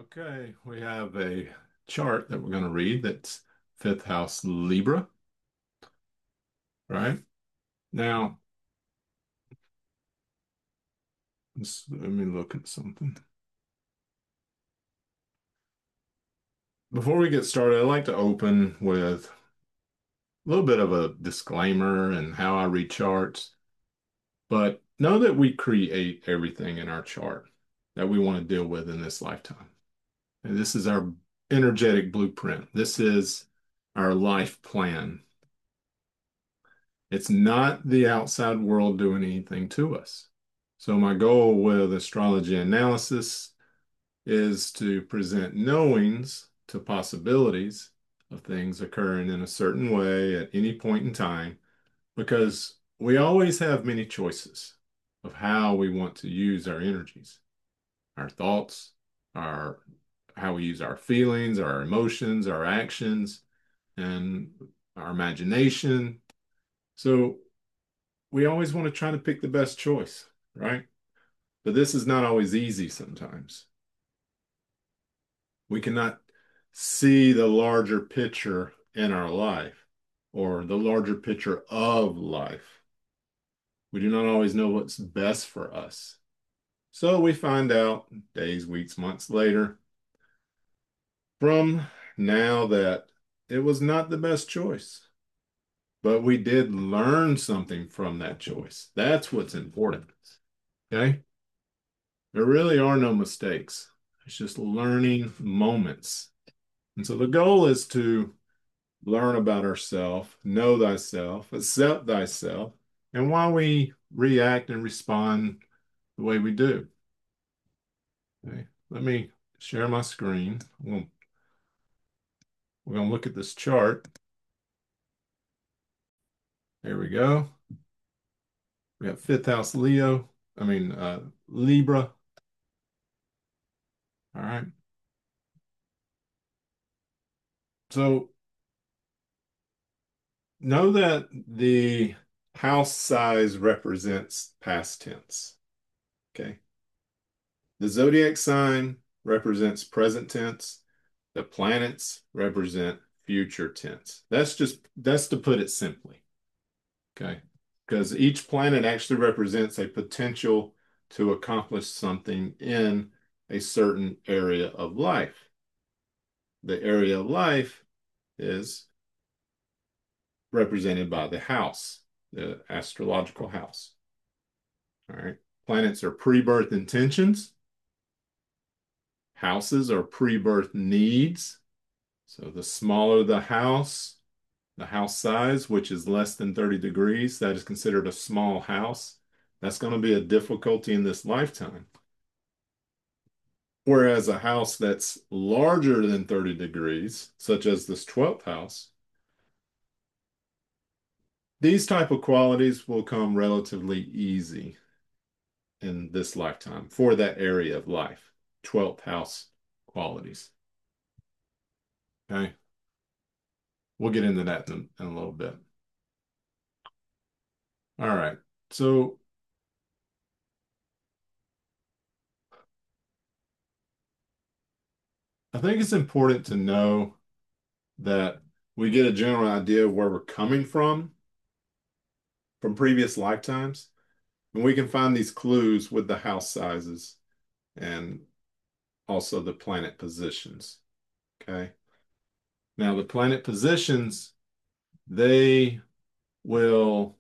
Okay, we have a chart that we're going to read that's fifth house Libra, right? Now, let me look at something. Before we get started, I'd like to open with a little bit of a disclaimer and how I read charts, but know that we create everything in our chart that we want to deal with in this lifetime. And this is our energetic blueprint. This is our life plan. It's not the outside world doing anything to us. So my goal with astrology analysis is to present knowings to possibilities of things occurring in a certain way at any point in time, because we always have many choices of how we want to use our energies, our thoughts, our how we use our feelings, our emotions, our actions, and our imagination. So we always want to try to pick the best choice, right? But this is not always easy sometimes. We cannot see the larger picture in our life or the larger picture of life. We do not always know what's best for us. So we find out days, weeks, months later from now that it was not the best choice. But we did learn something from that choice. That's what's important. Okay? There really are no mistakes. It's just learning moments. And so the goal is to learn about ourselves, know thyself, accept thyself, and why we react and respond the way we do. Okay. Let me share my screen. We're going to look at this chart. There we go. We have fifth house Leo. Libra. All right. So know that the house size represents past tense. Okay. The zodiac sign represents present tense. The planets represent future tense. That's to put it simply. Okay. Because each planet actually represents a potential to accomplish something in a certain area of life. The area of life is represented by the house, the astrological house. All right. Planets are pre-birth intentions. Houses are pre-birth needs. So the smaller the house size, which is less than 30 degrees, that is considered a small house. That's going to be a difficulty in this lifetime. Whereas a house that's larger than 30 degrees, such as this 12th house, these type of qualities will come relatively easy in this lifetime for that area of life. 12th house qualities. Okay. We'll get into that in a little bit. All right. So I think it's important to know that we get a general idea of where we're coming from previous lifetimes, and we can find these clues with the house sizes and also the planet positions. Okay. Now, the planet positions, they will,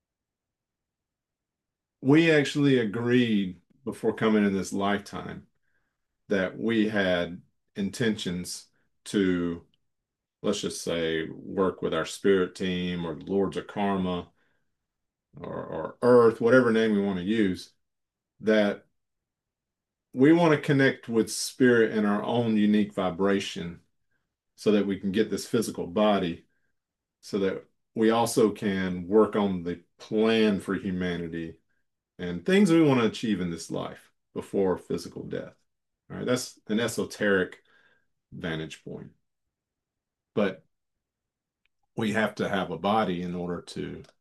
we actually agreed before coming in this lifetime that we had intentions to, let's just say, work with our spirit team or the Lords of Karma or Earth, whatever name we want to use, that we want to connect with spirit in our own unique vibration so that we can get this physical body, so that we also can work on the plan for humanity and things we want to achieve in this life before physical death. All right, that's an esoteric vantage point. But we have to have a body in order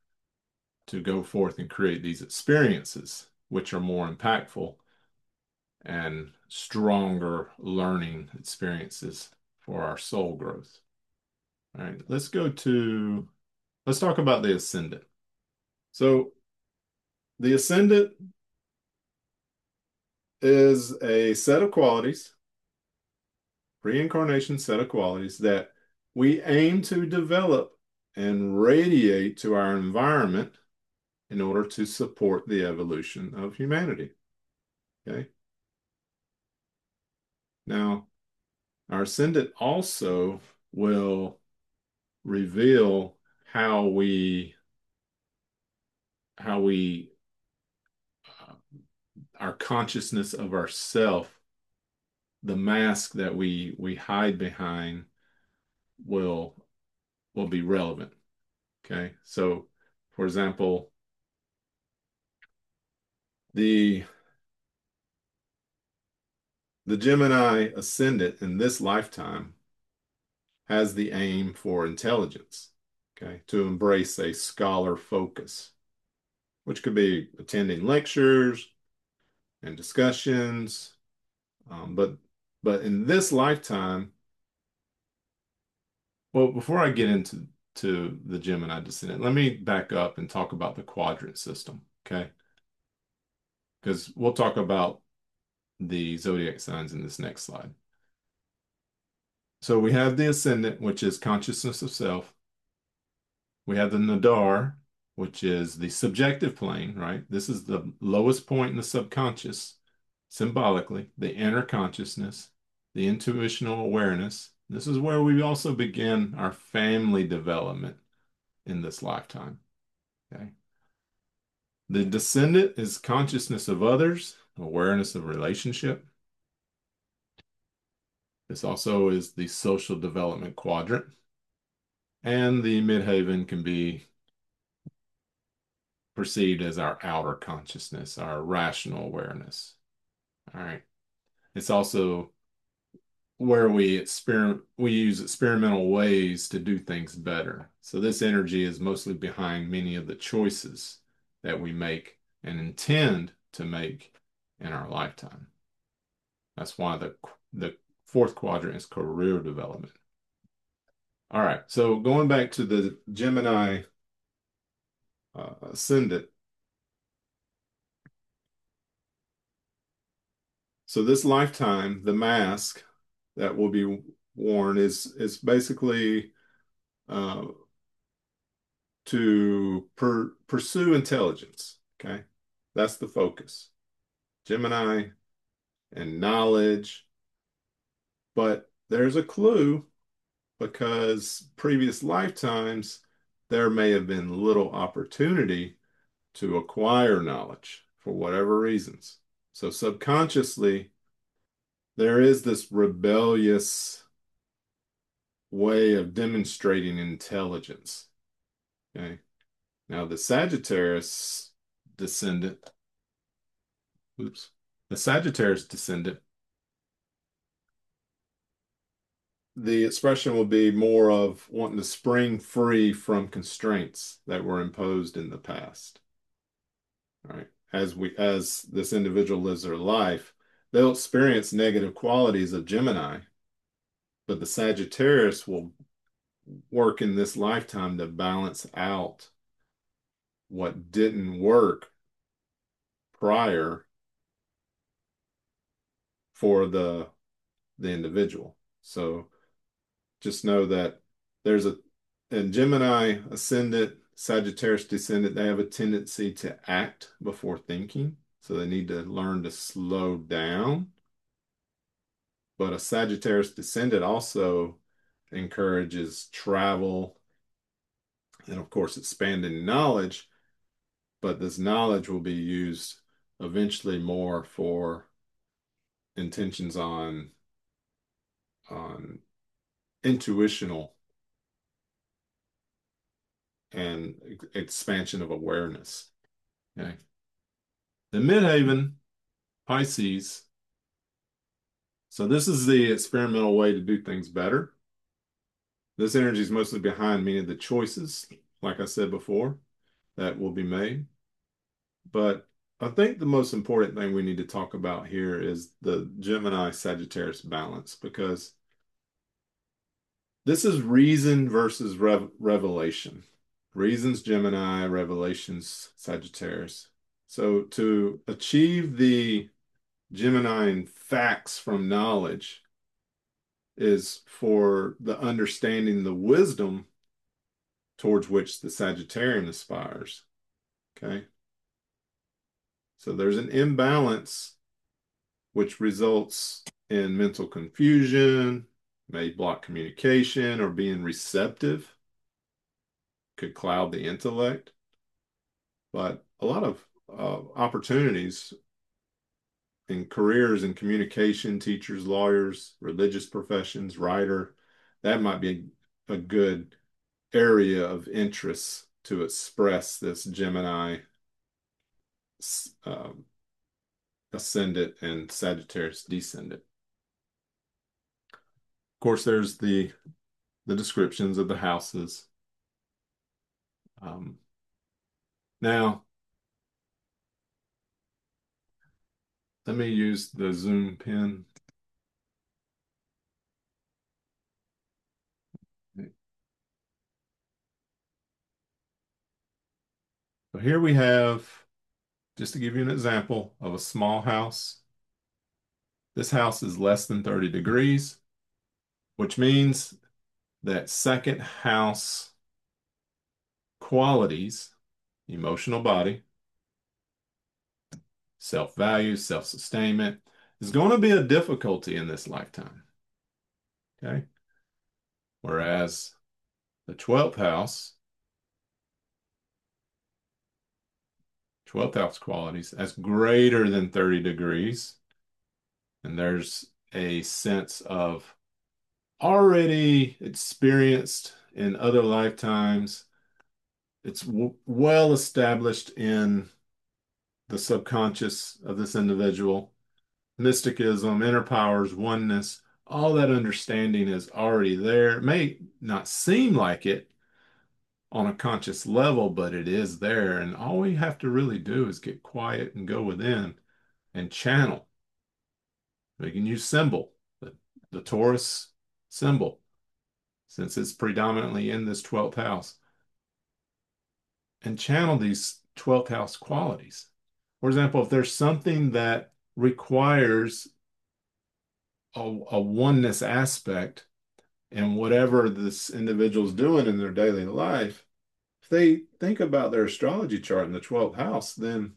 to go forth and create these experiences, which are more impactful and stronger learning experiences for our soul growth. All right, let's talk about the ascendant. So the ascendant is a set of qualities, reincarnation set of qualities that we aim to develop and radiate to our environment in order to support the evolution of humanity. Okay. Now, our ascendant also will reveal how we uh, our consciousness of ourself, the mask that we hide behind will will be relevant. Okay. So, for example, the the Gemini ascendant in this lifetime has the aim for intelligence, okay, to embrace a scholar focus, which could be attending lectures and discussions. But in this lifetime, well, before I get into the Gemini descendant, let me back up and talk about the quadrant system, okay? Because we'll talk about the zodiac signs in this next slide. So we have the ascendant, which is consciousness of self. We have the Nadar, which is the subjective plane, right? This is the lowest point in the subconscious, symbolically, the inner consciousness, the intuitional awareness. This is where we also begin our family development in this lifetime. Okay. The descendant is consciousness of others, awareness of relationship. This also is the social development quadrant. And the midheaven can be perceived as our outer consciousness, our rational awareness. All right. It's also where we use experimental ways to do things better. So this energy is mostly behind many of the choices that we make and intend to make in our lifetime. That's why the fourth quadrant is career development. All right. So going back to the Gemini ascendant. So this lifetime, the mask that will be worn is basically uh, to pursue intelligence. Okay, that's the focus. Gemini and knowledge, but there's a clue because previous lifetimes there may have been little opportunity to acquire knowledge for whatever reasons. So subconsciously, there is this rebellious way of demonstrating intelligence. Okay. Now the Sagittarius descendant, oops, the Sagittarius descendant, the expression will be more of wanting to spring free from constraints that were imposed in the past. All right. As this individual lives their life, they'll experience negative qualities of Gemini, but the Sagittarius will work in this lifetime to balance out what didn't work prior for the individual. So just know that there's a in Gemini ascendant, Sagittarius descendant, they have a tendency to act before thinking. So they need to learn to slow down. But a Sagittarius descendant also encourages travel and, of course, expanding knowledge. But this knowledge will be used eventually more for intentions on intuitional and expansion of awareness. Okay. The midheaven, Pisces. So this is the experimental way to do things better. This energy is mostly behind many of the choices, like I said before, that will be made. But I think the most important thing we need to talk about here is the Gemini Sagittarius balance because this is reason versus revelation. Reason's Gemini, revelation's Sagittarius. So to achieve the Gemini facts from knowledge is for the understanding the wisdom towards which the Sagittarian aspires. Okay. So there's an imbalance which results in mental confusion, may block communication or being receptive, could cloud the intellect. But a lot of opportunities in careers in communication, teachers, lawyers, religious professions, writer, that might be a good area of interest to express this Gemini um, ascendant and Sagittarius descendant. Of course, there's the descriptions of the houses. Um, Now, let me use the Zoom pen. So here we have, just to give you an example of a small house. This house is less than 30 degrees, which means that second house qualities, emotional body, self-value, self-sustainment, is going to be a difficulty in this lifetime. Okay. Whereas the 12th house qualities, that's greater than 30 degrees. And there's a sense of already experienced in other lifetimes. It's well established in the subconscious of this individual. Mysticism, inner powers, oneness, all that understanding is already there. It may not seem like it on a conscious level, but it is there. And all we have to really do is get quiet and go within and channel. We can use symbol, the Taurus symbol, since it's predominantly in this 12th house, and channel these 12th house qualities. For example, if there's something that requires a oneness aspect in whatever this individual's doing in their daily life, if they think about their astrology chart in the 12th house, then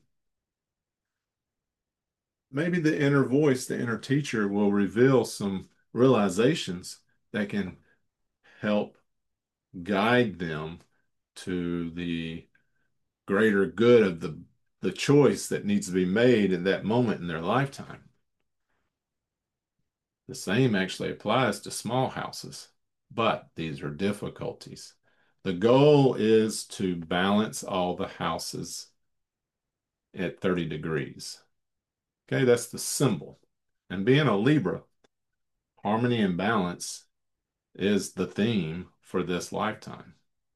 maybe the inner voice, the inner teacher will reveal some realizations that can help guide them to the greater good of the choice that needs to be made in that moment in their lifetime. The same actually applies to small houses, but these are difficulties. The goal is to balance all the houses at 30 degrees. Okay, that's the symbol. And being a Libra, harmony and balance is the theme for this lifetime.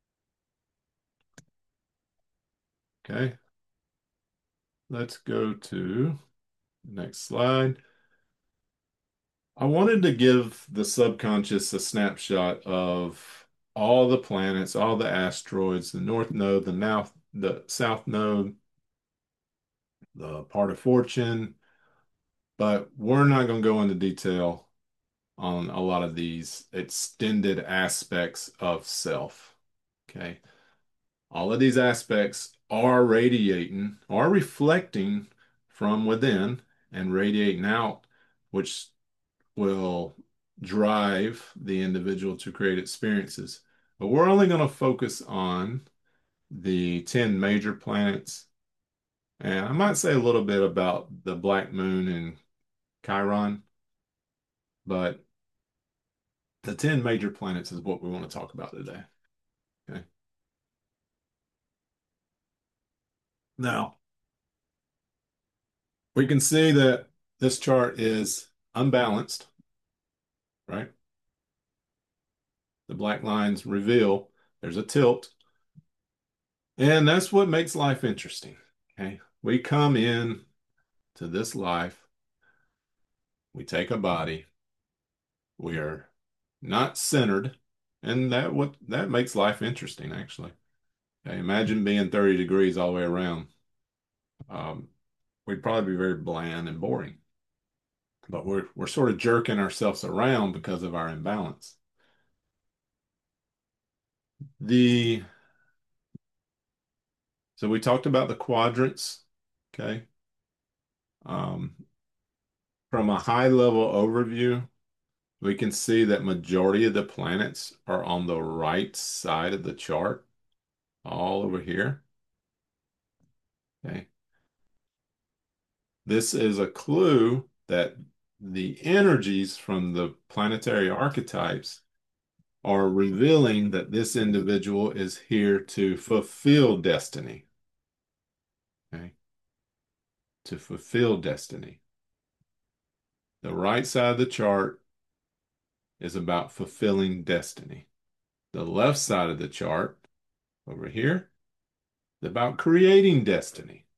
Okay, let's go to the next slide. I wanted to give the subconscious a snapshot of all the planets, all the asteroids, the North Node, the South Node, the part of fortune, but we're not going to go into detail on a lot of these extended aspects of self. Okay. All of these aspects are radiating, are reflecting from within and radiating out, which will drive the individual to create experiences. But we're only going to focus on the 10 major planets. And I might say a little bit about the Black Moon and Chiron, but the 10 major planets is what we want to talk about today. Okay. Now, we can see that this chart is unbalanced, right? The black lines reveal there's a tilt, and that's what makes life interesting. Okay. we come in to this life, we take a body, we are not centered, and that makes life interesting, actually. Okay, imagine being 30 degrees all the way around. Um, we'd probably be very bland and boring. But we're sort of jerking ourselves around because of our imbalance. The so we talked about the quadrants, okay? Um, from a high level overview, we can see that majority of the planets are on the right side of the chart, all over here. Okay. This is a clue that the energies from the planetary archetypes are revealing that this individual is here to fulfill destiny. Okay. To fulfill destiny. The right side of the chart is about fulfilling destiny. The left side of the chart over here is about creating destiny.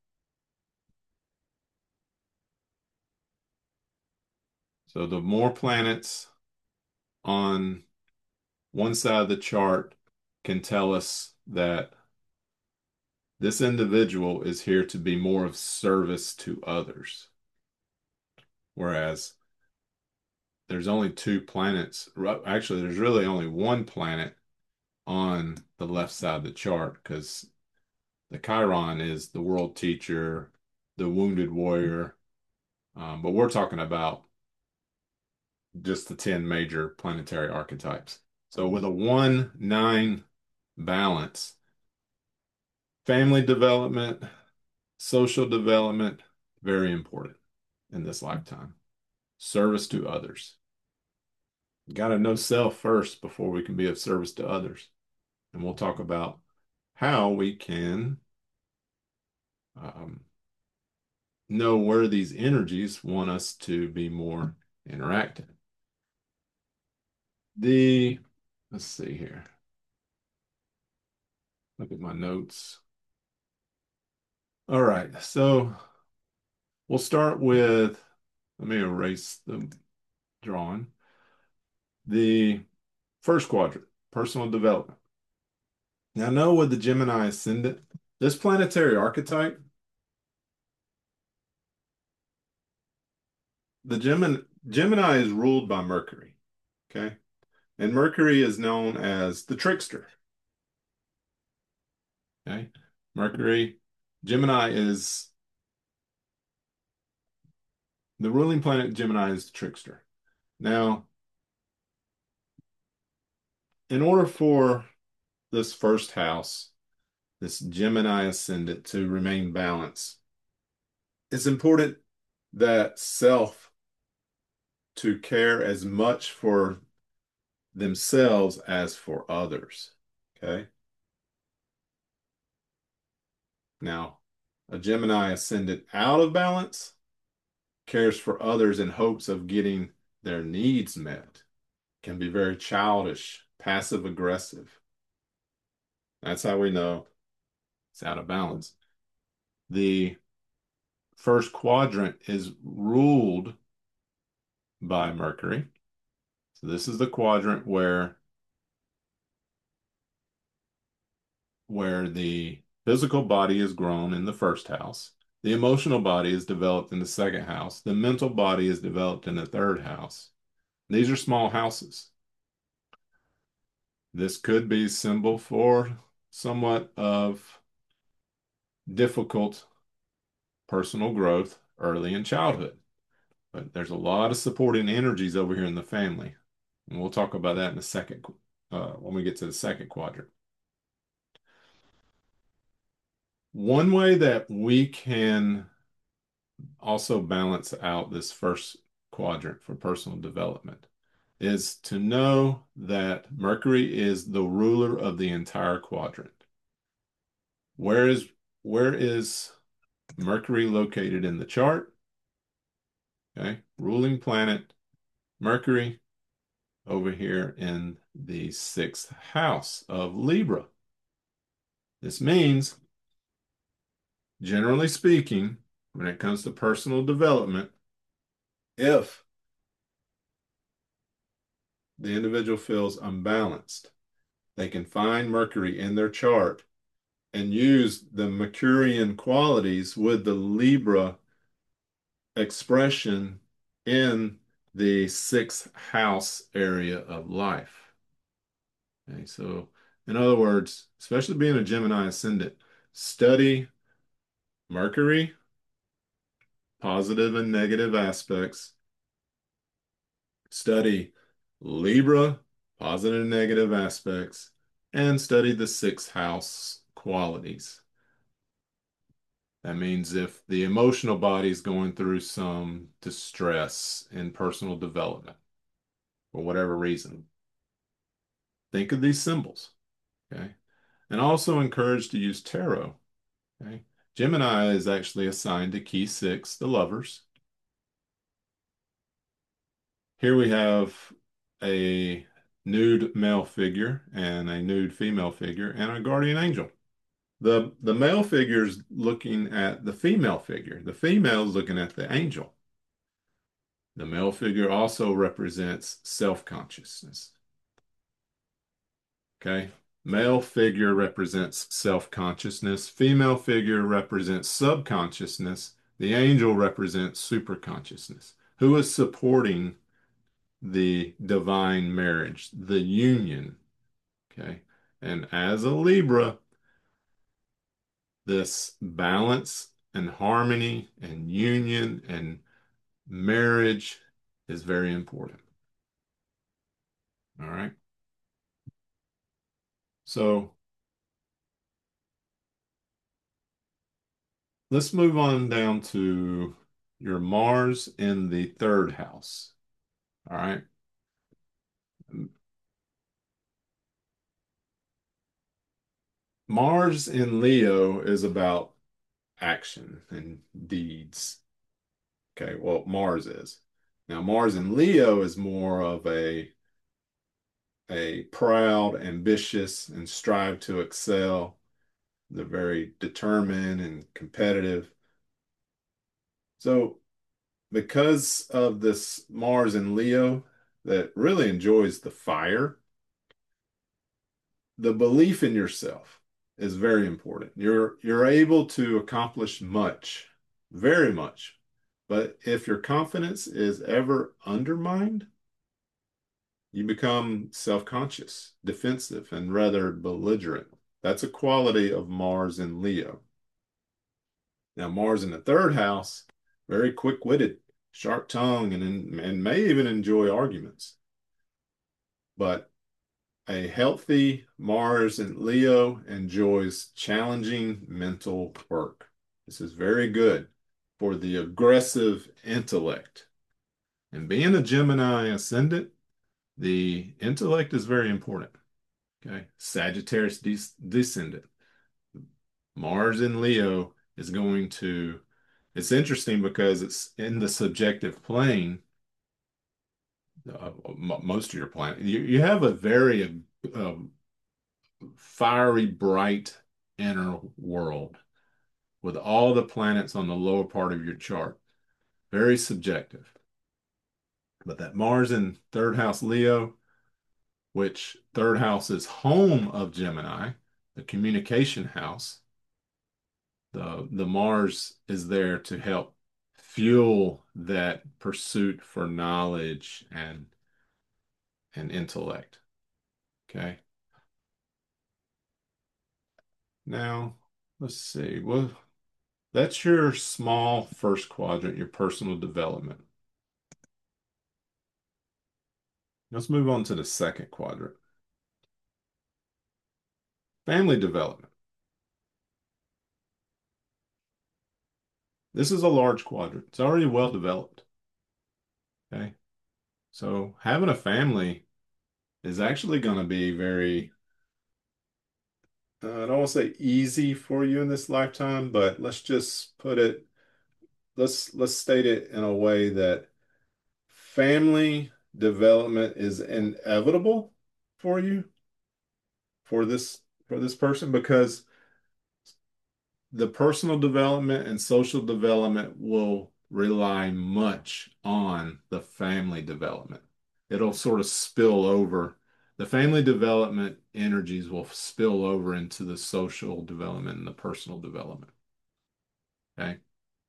So the more planets on one side of the chart can tell us that this individual is here to be more of service to others. Whereas there's only two planets. Actually, there's really only one planet on the left side of the chart because the Chiron is the world teacher, the wounded warrior. But we're talking about just the 10 major planetary archetypes. So with a 1-9 balance, family development, social development, very important in this lifetime. Service to others. Got to know self first before we can be of service to others. And we'll talk about how we can um, know where these energies want us to be more interactive. The, let's see here. Look at my notes. All right, so we'll start with, let me erase the drawing. The first quadrant, personal development. Now, know with the Gemini ascendant, this planetary archetype, the Gemini is ruled by Mercury, okay? And Mercury is known as the trickster, okay? Mercury, Gemini is the ruling planet. Gemini is the trickster. Now, in order for this first house, this Gemini ascendant, to remain balanced, it's important that self to care as much for themselves as for others. Okay. Now, a Gemini ascendant out of balance cares for others in hopes of getting their needs met, can be very childish, passive aggressive. That's how we know it's out of balance. The first quadrant is ruled by Mercury. So this is the quadrant where the physical body is grown in the first house. The emotional body is developed in the second house. The mental body is developed in the third house. These are small houses. This could be symbol for somewhat of difficult personal growth early in childhood. But there's a lot of supporting energies over here in the family. And we'll talk about that in a second, when we get to the second quadrant. One way that we can also balance out this first quadrant for personal development is to know that Mercury is the ruler of the entire quadrant. Where is where is Mercury located in the chart? Okay, ruling planet Mercury over here in the sixth house of Libra. This means Generally speaking, when it comes to personal development, if the individual feels unbalanced, they can find Mercury in their chart and use the Mercurian qualities with the Libra expression in the sixth house area of life. Okay, so in other words, especially being a Gemini ascendant, study Mercury, positive and negative aspects, study Libra, positive and negative aspects, and study the sixth house qualities. That means if the emotional body is going through some distress in personal development for whatever reason, think of these symbols, okay? And also encouraged to use tarot, okay? Gemini is actually assigned to key six, the lovers. Here we have a nude male figure and a nude female figure and a guardian angel. The male figure is looking at the female figure. The female is looking at the angel. The male figure also represents self-consciousness. Okay. Male figure represents self-consciousness. Female figure represents subconsciousness. The angel represents superconsciousness. Who is supporting the divine marriage, the union? Okay. And as a Libra, this balance and harmony and union and marriage is very important. All right. So let's move on down to your Mars in the third house. All right. Mars in Leo is about action and deeds. Okay. Well, Mars is. Now, Mars in Leo is more of a proud, ambitious, and strive to excel. They're very determined and competitive. So, because of this Mars in Leo that really enjoys the fire, the belief in yourself is very important. You're able to accomplish much, very much. But if your confidence is ever undermined, you become self-conscious, defensive, and rather belligerent. That's a quality of Mars in Leo. Now, Mars in the third house, very quick-witted, sharp-tongued, and may even enjoy arguments. But a healthy Mars in Leo enjoys challenging mental work. This is very good for the aggressive intellect. And being a Gemini ascendant, the intellect is very important. Okay. Sagittarius descendant. Mars in Leo is going to, it's interesting because it's in the subjective plane, most of your planet. You have a very fiery, bright inner world with all the planets on the lower part of your chart. Very subjective. But that Mars in third house Leo, which third house is home of Gemini, the communication house, the Mars is there to help fuel that pursuit for knowledge and intellect. Okay. Now, let's see. Well, that's your small first quadrant, your personal development. Let's move on to the second quadrant, family development. This is a large quadrant. It's already well developed. Okay. So having a family is actually going to be very, I don't want to say easy for you in this lifetime, but let's just put it, let's state it in a way that family development is inevitable for you, for this person, because the personal development and social development will rely much on the family development. It'll sort of spill over. The family development energies will spill over into the social development and the personal development. Okay.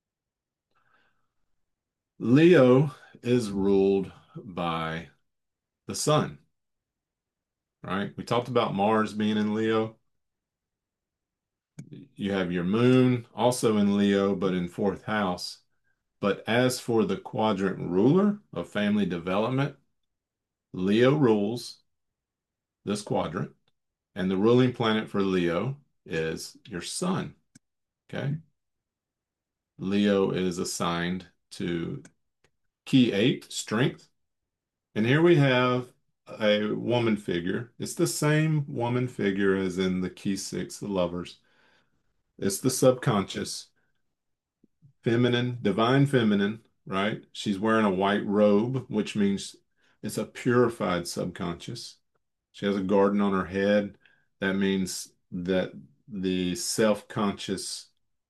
Leo is ruled by the sun, right? We talked about Mars being in Leo. You have your moon also in Leo, but in fourth house. But as for the quadrant ruler of family development, Leo rules this quadrant, and the ruling planet for Leo is your sun. Okay. Leo is assigned to key 8, strength. And here we have a woman figure. It's the same woman figure as in the key 6, the lovers. It's the subconscious, feminine, divine feminine, right? She's wearing a white robe, which means it's a purified subconscious. She has a garden on her head. That means that the self-conscious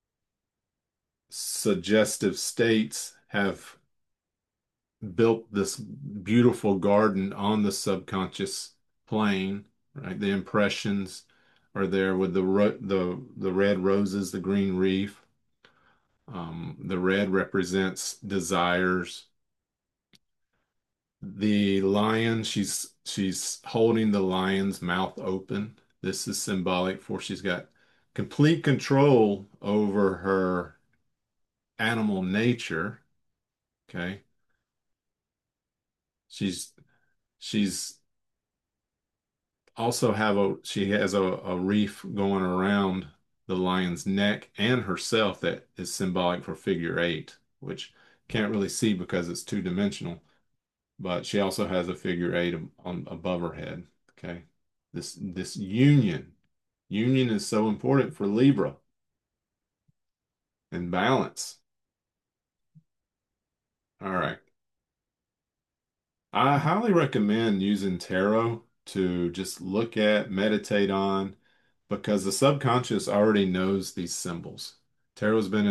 suggestive states have built this beautiful garden on the subconscious plane, right? The impressions are there with the red roses, the green reef. The red represents desires. The lion, she's holding the lion's mouth open. This is symbolic for she's got complete control over her animal nature. Okay. She's she's also have a she has a reef going around the lion's neck and herself that is symbolic for figure 8, which can't really see because it's two-dimensional. But she also has a figure 8 on above her head. Okay. This union is so important for Libra and balance. All right. I highly recommend using tarot to just look at, meditate on, because the subconscious already knows these symbols. Tarot's been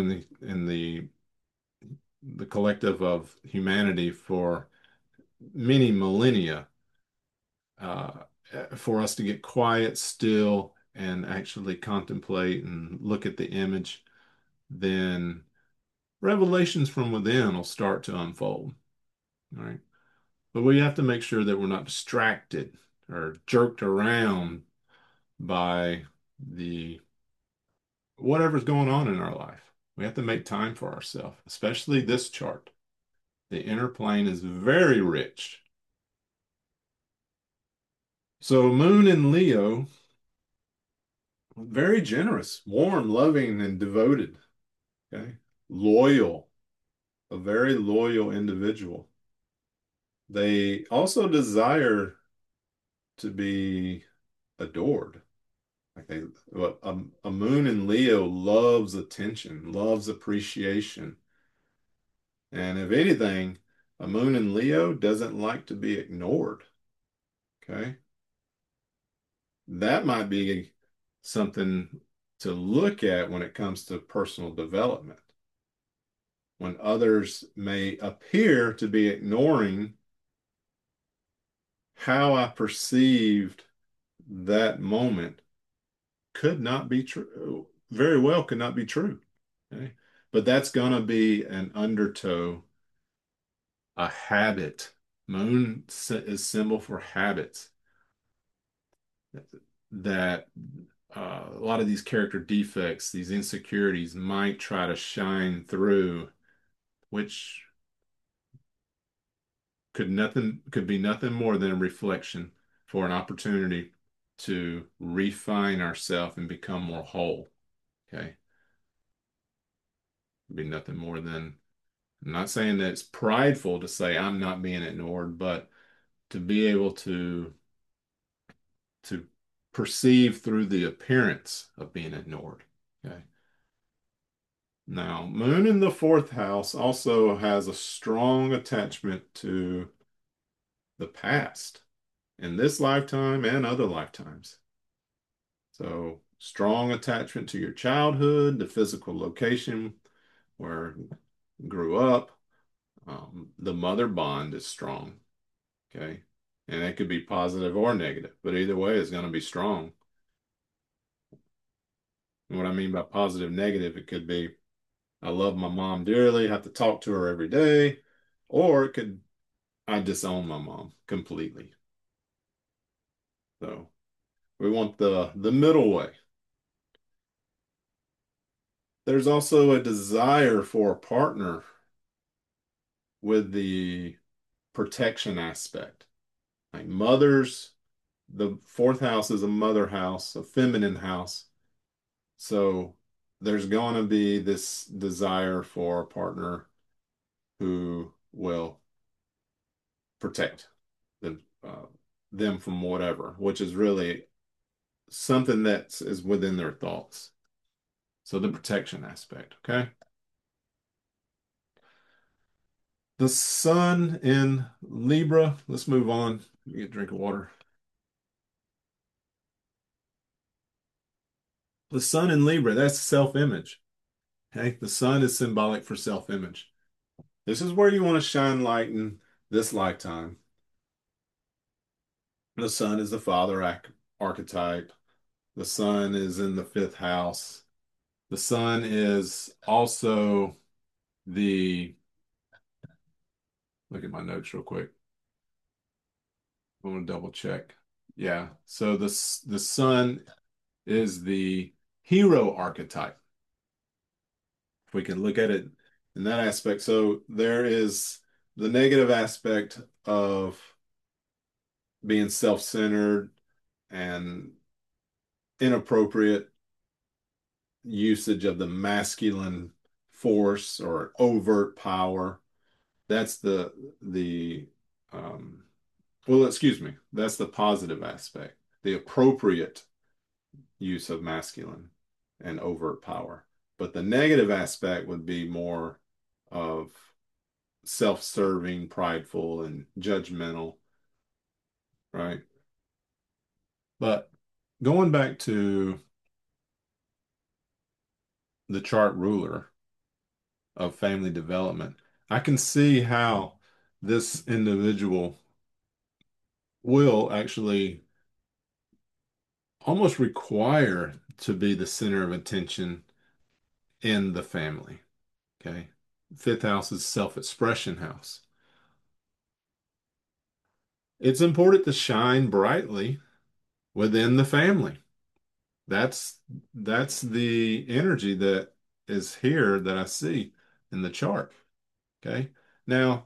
in the collective of humanity for many millennia, uh, for us to get quiet, still, and actually contemplate and look at the image, then revelations from within will start to unfold. All right. But we have to make sure that we're not distracted or jerked around by the whatever's going on in our life. We have to make time for ourselves, especially this chart. The inner plane is very rich. So Moon in Leo, very generous, warm, loving, and devoted. Okay. Loyal, a very loyal individual. They also desire to be adored. Like a moon in Leo loves attention, loves appreciation. And if anything, a moon in Leo doesn't like to be ignored. Okay. That might be something to look at when it comes to personal development. When others may appear to be ignoring how I perceived that moment could not be true, very well could not be true. Okay? But that's going to be an undertow, a habit. Moon is symbol for habits that a lot of these character defects, these insecurities might try to shine through, which could be nothing more than a reflection for an opportunity to refine ourselves and become more whole. Okay. Be nothing more than, I'm not saying that it's prideful to say I'm not being ignored, but to be able to perceive through the appearance of being ignored. Okay. Now, Moon in the fourth house also has a strong attachment to the past in this lifetime and other lifetimes. So strong attachment to your childhood, the physical location where you grew up. The mother bond is strong. Okay. And it could be positive or negative, but either way, it's going to be strong. And what I mean by positive, negative, it could be I love my mom dearly, have to talk to her every day, or it could I disown my mom completely. So we want the middle way. There's also a desire for a partner with the protection aspect. Like mothers, the fourth house is a mother house, a feminine house. So there's going to be this desire for a partner who will protect them from whatever, which is really something that is within their thoughts. So the protection aspect, okay? The sun in Libra. Let's move on. Get a drink of water. The sun in Libra, that's self-image. Okay. The sun is symbolic for self-image. This is where you want to shine light in this lifetime. The sun is the father archetype. The sun is in the fifth house. The sun is also the, look at my notes real quick. I want to double check. Yeah. So the sun is the hero archetype. If we can look at it in that aspect. So there is the negative aspect of being self-centered and inappropriate usage of the masculine force or overt power. That's the um well, excuse me, that's the positive aspect, the appropriate use of masculine and overt power. But the negative aspect would be more of self-serving, prideful, and judgmental, right? But going back to the chart ruler of family development, I can see how this individual will actually almost require to be the center of attention in the family. Okay. Fifth house is self-expression house. It's important to shine brightly within the family. That's that's the energy that is here that I see in the chart. Okay. Now,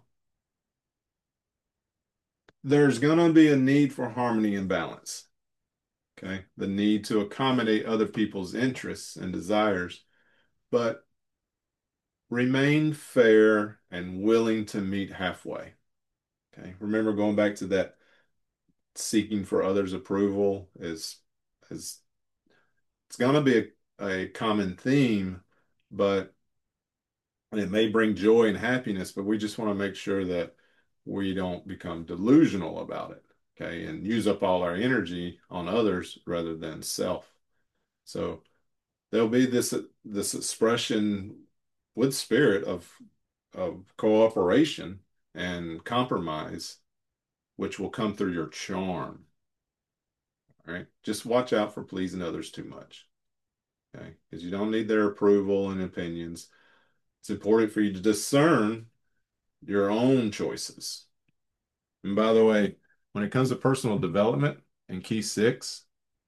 there's going to be a need for harmony and balance. Okay. The need to accommodate other people's interests and desires, but remain fair and willing to meet halfway. Okay. Remember going back to that seeking for others' approval is it's going to be a common theme, but it may bring joy and happiness, but we just want to make sure that we don't become delusional about it, okay, and use up all our energy on others rather than self. So there'll be this expression with spirit of cooperation and compromise, which will come through your charm. All right. Just watch out for pleasing others too much. Okay. Because you don't need their approval and opinions. It's important for you to discern your own choices. And by the way, when it comes to personal development and key six,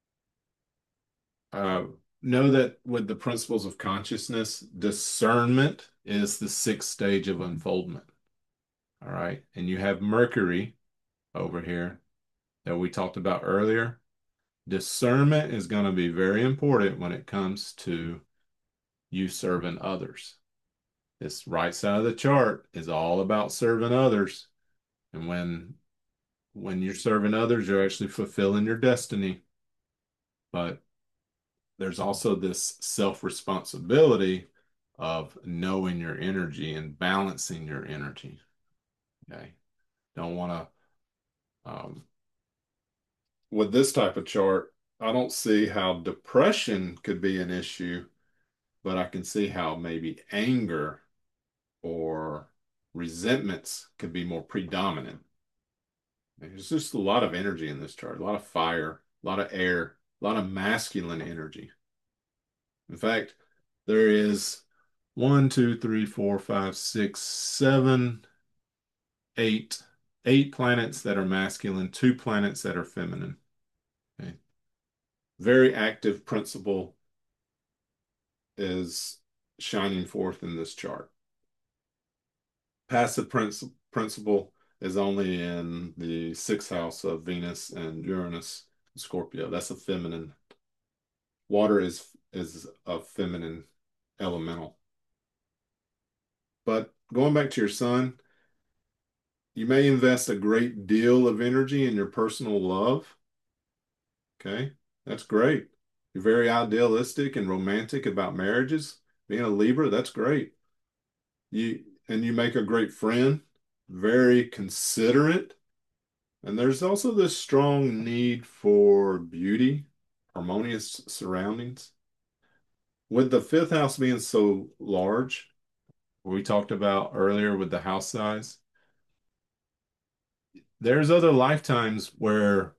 uh, know that with the principles of consciousness, discernment is the sixth stage of unfoldment. All right. And you have Mercury over here that we talked about earlier. Discernment is going to be very important when it comes to you serving others. This right side of the chart is all about serving others. And when you're serving others, you're actually fulfilling your destiny. But there's also this self-responsibility of knowing your energy and balancing your energy. Okay. Don't want to with this type of chart. I don't see how depression could be an issue, but I can see how maybe anger or resentments could be more predominant. There's just a lot of energy in this chart, a lot of fire, a lot of air, a lot of masculine energy. In fact, there is one, two, three, four, five, six, seven, eight, eight planets that are masculine, two planets that are feminine. Okay. Very active principle is shining forth in this chart. Passive principle is only in the sixth house of Venus and Uranus, Scorpio. That's a feminine. Water is a feminine elemental. But going back to your sun, you may invest a great deal of energy in your personal love. Okay, that's great. You're very idealistic and romantic about marriages. Being a Libra, that's great. You make a great friend, very considerate. And there's also this strong need for beauty, harmonious surroundings. With the fifth house being so large, we talked about earlier with the house size, there's other lifetimes where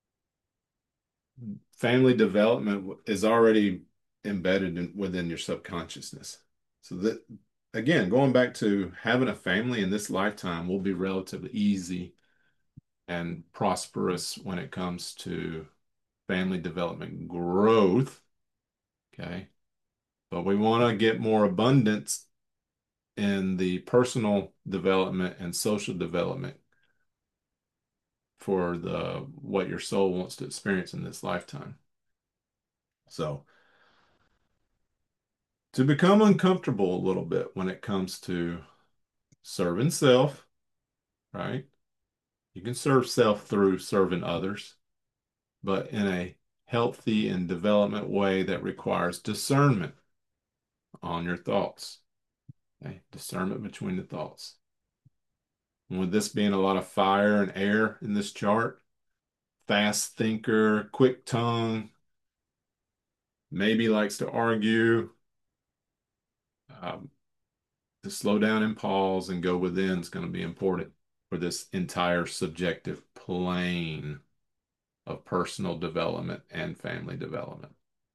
family development is already embedded within your subconsciousness. So that, again, going back to having a family in this lifetime will be relatively easy and prosperous when it comes to family development growth. Okay. But we want to get more abundance in the personal development and social development for the what your soul wants to experience in this lifetime. So to become uncomfortable a little bit when it comes to serving self, right? You can serve self through serving others, but in a healthy and development way that requires discernment on your thoughts. Okay? Discernment between the thoughts. And with this being a lot of fire and air in this chart, fast thinker, quick tongue, maybe likes to argue, um, to slow down and pause and go within is going to be important for this entire subjective plane of personal development and family development.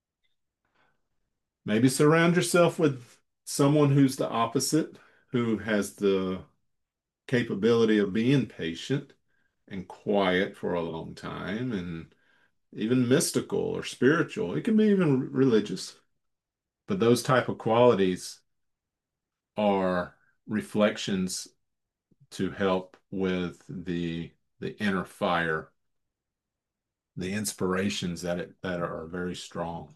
Maybe surround yourself with someone who's the opposite, who has the capability of being patient and quiet for a long time and even mystical or spiritual. It can be even religious. But those type of qualities are reflections to help with the inner fire, the inspirations that are very strong.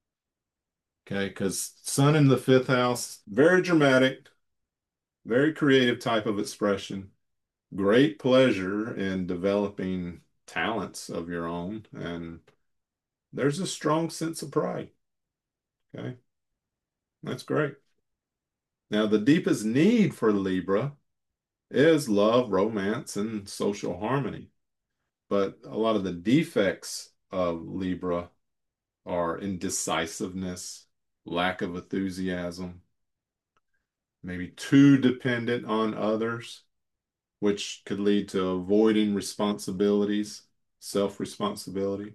Okay, because Sun in the fifth house, very dramatic, very creative type of expression, great pleasure in developing talents of your own, and there's a strong sense of pride. Okay, that's great. Now, the deepest need for Libra is love, romance, and social harmony. But a lot of the defects of Libra are indecisiveness, lack of enthusiasm, maybe too dependent on others, which could lead to avoiding responsibilities, self-responsibility.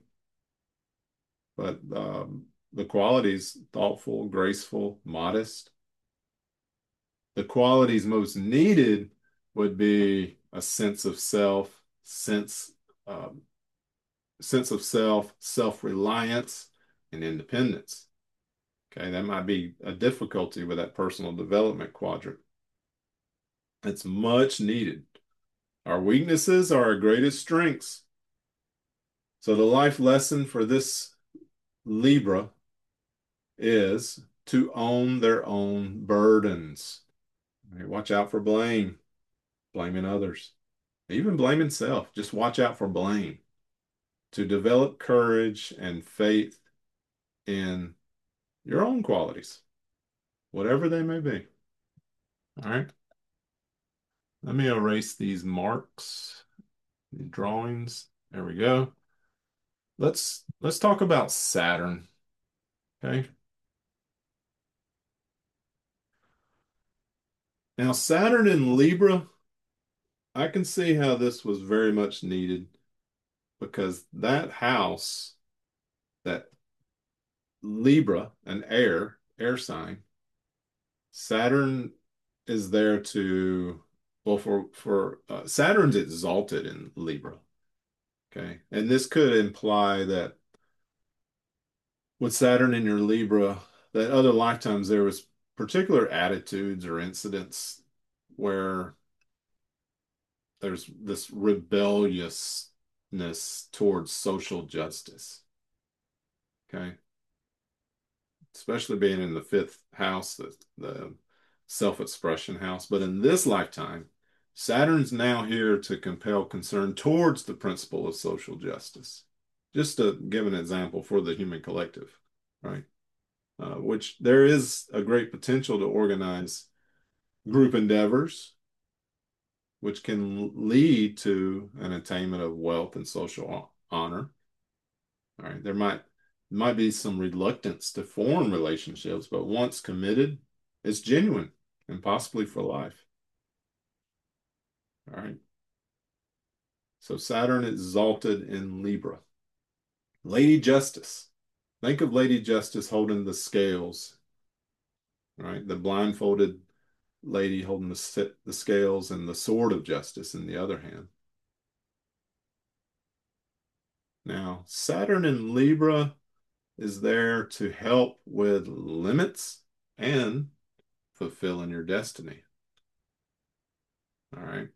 But the qualities, thoughtful, graceful, modest. The qualities most needed would be a sense of self, um, sense of self, self-reliance, and independence. Okay, that might be a difficulty with that personal development quadrant. It's much needed. Our weaknesses are our greatest strengths. So the life lesson for this Libra is to own their own burdens. Okay, watch out for blame, blaming others, even blaming self. Just watch out for blame. To develop courage and faith in your own qualities, whatever they may be. All right. Let me erase these marks, the drawings. There we go. Let's talk about Saturn. Okay. Now Saturn in Libra, I can see how this was very much needed because that house, that Libra, an air sign, Saturn is there to, well, for Saturn's exalted in Libra. Okay. And this could imply that with Saturn in your Libra, that other lifetimes there was particular attitudes or incidents where there's this rebelliousness towards social justice. Okay. Especially being in the fifth house, the self-expression house. But in this lifetime, Saturn's now here to compel concern towards the principle of social justice. Just to give an example for the human collective, right? Which there is a great potential to organize group endeavors, which can lead to an attainment of wealth and social honor. All right, there might be some reluctance to form relationships, but once committed, it's genuine and possibly for life. All right. So Saturn is exalted in Libra. Lady Justice. Think of Lady Justice holding the scales, right? The blindfolded lady holding the scales and the sword of justice in the other hand. Now, Saturn in Libra is there to help with limits and fulfilling your destiny. All right.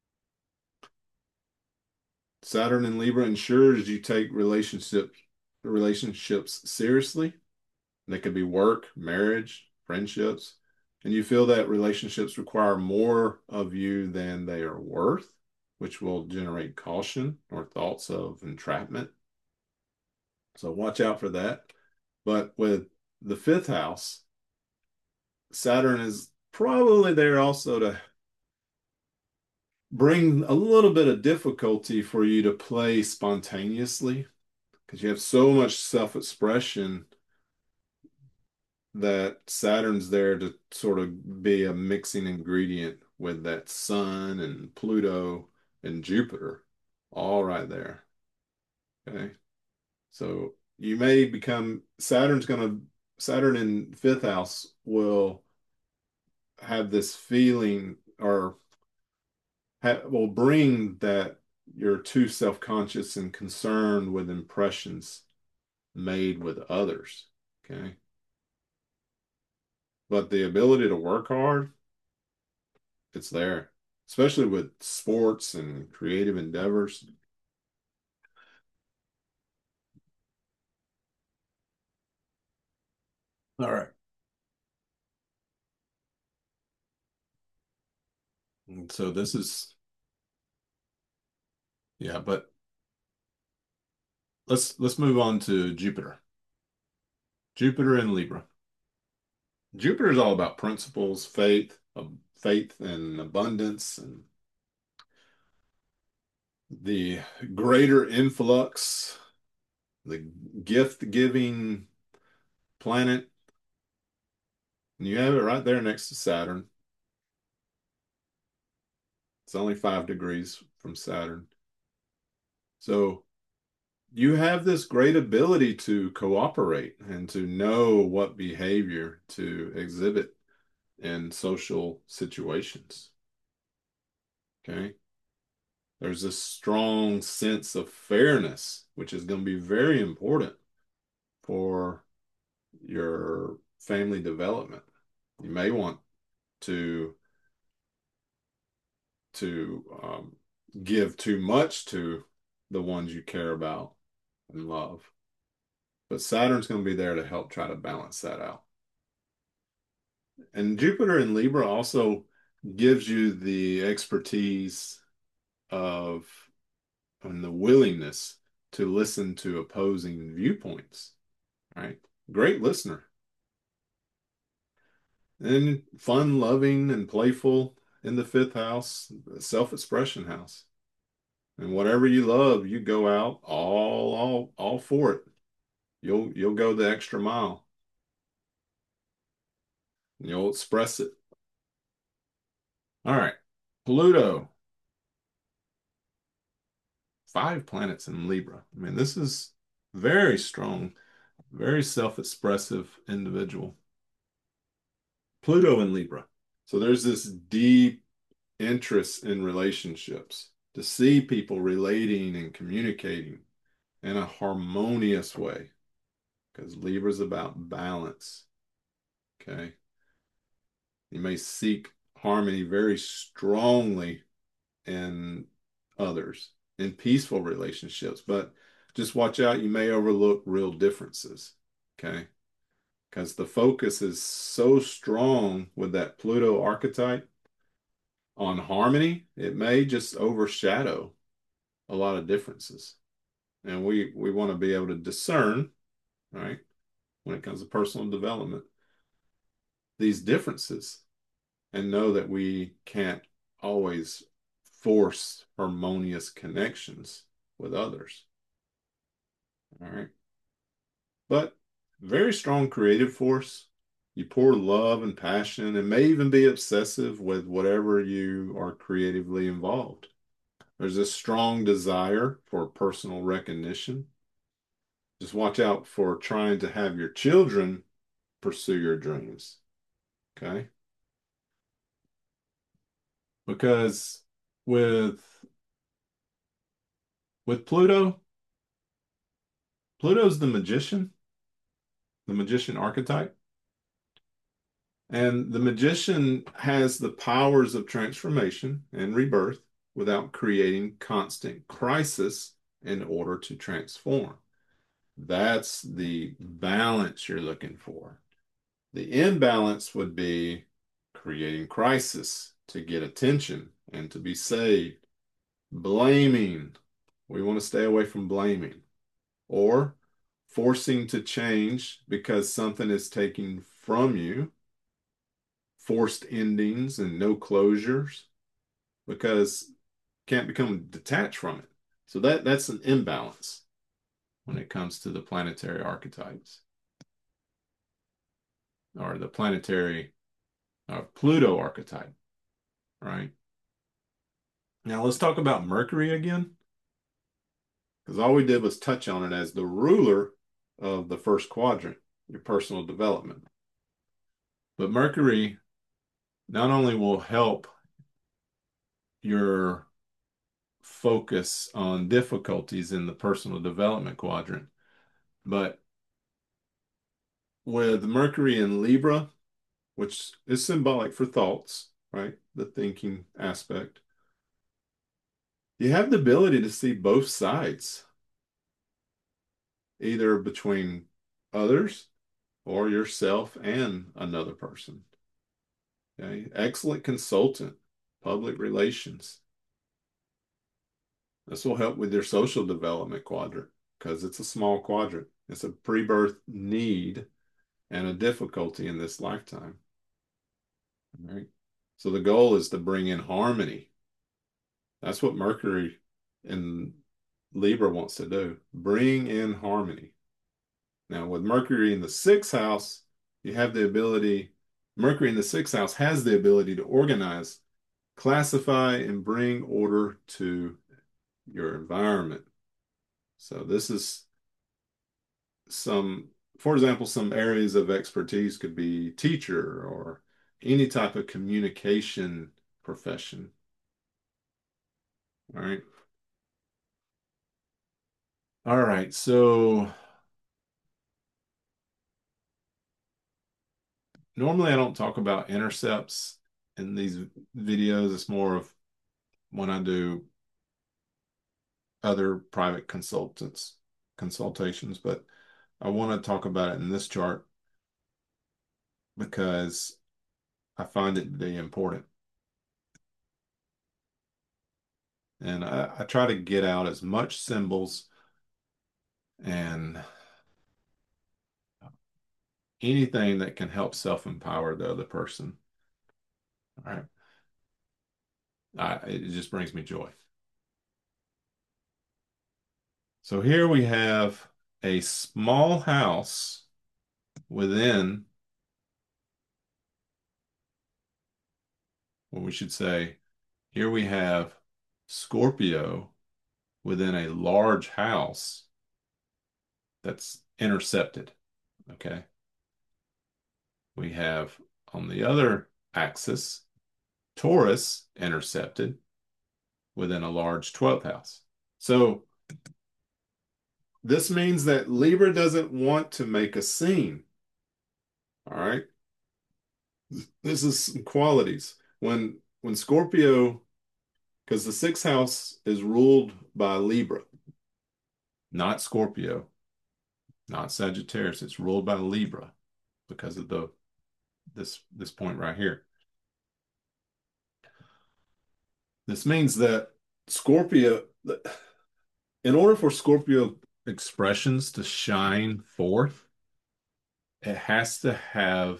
Saturn in Libra ensures you take relationships seriously. They could be work, marriage, friendships, and you feel that relationships require more of you than they are worth, which will generate caution or thoughts of entrapment. So watch out for that. But with the fifth house, Saturn is probably there also to bring a little bit of difficulty for you to play spontaneously because you have so much self-expression that Saturn's there to sort of be a mixing ingredient with that Sun and Pluto and Jupiter all right there. Okay. So you may become Saturn in fifth house will have this feeling or will bring that you're too self-conscious and concerned with impressions made with others. Okay. But the ability to work hard, it's there, especially with sports and creative endeavors. All right. And so this is, yeah, but let's move on to Jupiter. Jupiter in Libra. Jupiter is all about principles, faith and abundance and the greater influx, the gift giving planet. And you have it right there next to Saturn. It's only 5 degrees from Saturn. So you have this great ability to cooperate and to know what behavior to exhibit in social situations. Okay. There's this strong sense of fairness, which is going to be very important for your family development. You may want to to give too much to the ones you care about and love. But Saturn's going to be there to help try to balance that out. And Jupiter in Libra also gives you the expertise of and the willingness to listen to opposing viewpoints, right? Great listener. And fun, loving, and playful in the fifth house, self-expression house. And whatever you love, you go out all for it. You'll go the extra mile. You'll express it. All right. Pluto, 5 planets in Libra. I mean, this is very strong, very self-expressive individual. Pluto in Libra. So there's this deep interest in relationships, to see people relating and communicating in a harmonious way, because Libra's about balance. Okay. You may seek harmony very strongly in others, in peaceful relationships, but just watch out. You may overlook real differences. Okay. Because the focus is so strong with that Pluto archetype on harmony, it may just overshadow a lot of differences. And we want to be able to discern, right, when it comes to personal development, these differences and know that we can't always force harmonious connections with others. All right. But very strong creative force. You pour love and passion and may even be obsessive with whatever you are creatively involved. There's a strong desire for personal recognition. Just watch out for trying to have your children pursue your dreams. Okay. Because with with Pluto, Pluto's the magician archetype. And the magician has the powers of transformation and rebirth without creating constant crisis in order to transform. That's the balance you're looking for. The imbalance would be creating crisis to get attention and to be saved. Blaming. We want to stay away from blaming. Or forcing to change because something is taken from you, forced endings and no closures because can't become detached from it. So that's an imbalance when it comes to the planetary archetypes or the planetary Pluto archetype, right? Now let's talk about Mercury again, because all we did was touch on it as the ruler of the first quadrant, your personal development. But Mercury not only will help your focus on difficulties in the personal development quadrant, but with Mercury in Libra, which is symbolic for thoughts, right? The thinking aspect, you have the ability to see both sides, either between others or yourself and another person. Okay. Excellent consultant, public relations. This will help with your social development quadrant because it's a small quadrant. It's a pre-birth need and a difficulty in this lifetime. All right. So the goal is to bring in harmony. That's what Mercury in Libra wants to do. Bring in harmony. Now, with Mercury in the sixth house, you have the ability, Mercury in the sixth house has the ability to organize, classify, and bring order to your environment. So this is some, for example, some areas of expertise could be teacher or any type of communication profession. All right. All right. So normally I don't talk about intercepts in these videos. It's more of when I do other private consultations, but I want to talk about it in this chart because I find it to be important. And I try to get out as much symbols and anything that can help self-empower the other person. All right. It just brings me joy. So here we have a small house within, or we should say, here we have Scorpio within a large house that's intercepted. Okay. We have on the other axis Taurus intercepted within a large 12th house. So this means that Libra doesn't want to make a scene. All right. This is some qualities. When Scorpio, because the sixth house is ruled by Libra, not Scorpio, not Sagittarius. It's ruled by Libra because of this point right here. This means that Scorpio, in order for Scorpio expressions to shine forth, it has to have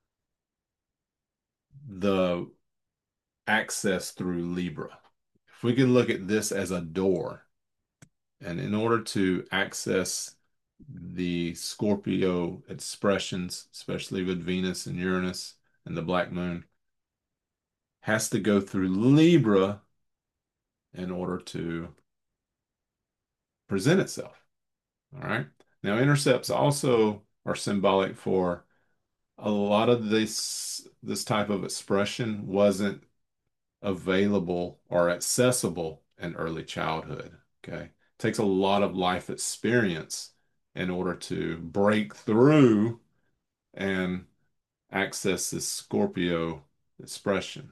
the access through Libra. If we can look at this as a door, and in order to access the Scorpio expressions, especially with Venus and Uranus and the Black Moon, has to go through Libra in order to present itself. All right. Now, intercepts also are symbolic for a lot of this type of expression wasn't available or accessible in early childhood. Okay. It takes a lot of life experience in order to break through and access this Scorpio expression.